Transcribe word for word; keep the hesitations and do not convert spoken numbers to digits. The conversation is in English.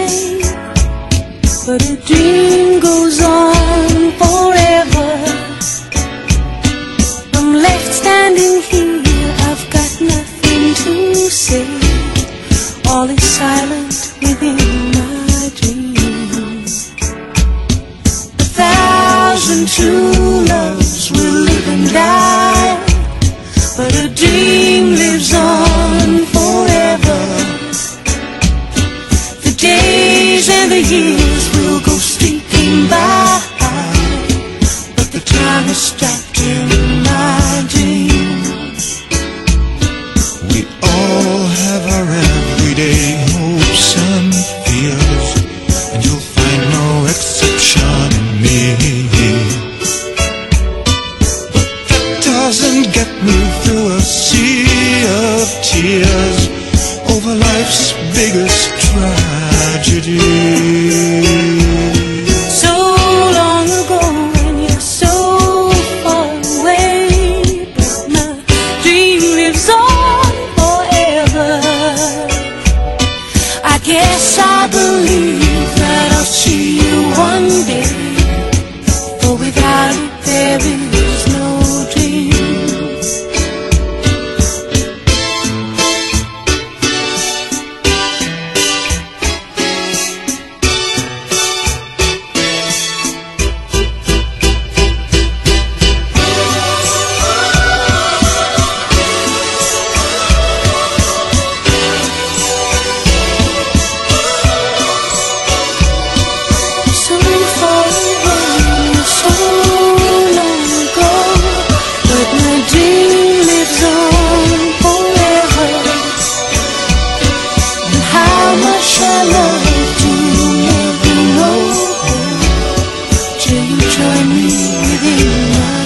but a dream goes on forever. I'm left standing here, I've got nothing to say. All is silent within my dream. A thousand true loves will live and die, but a dream lives on forever. The days and the years will go streaking by, but the time is stopped in my dream. We all have our everyday hopes and fears, and you'll find no exception in me. But that doesn't get me through a sea of tears over life's biggest tragedy. So long ago and you're so far away, but my dream lives on forever. I guess I believe that I'll see you one day, for without it there is no dream. I love to never know till you join me within my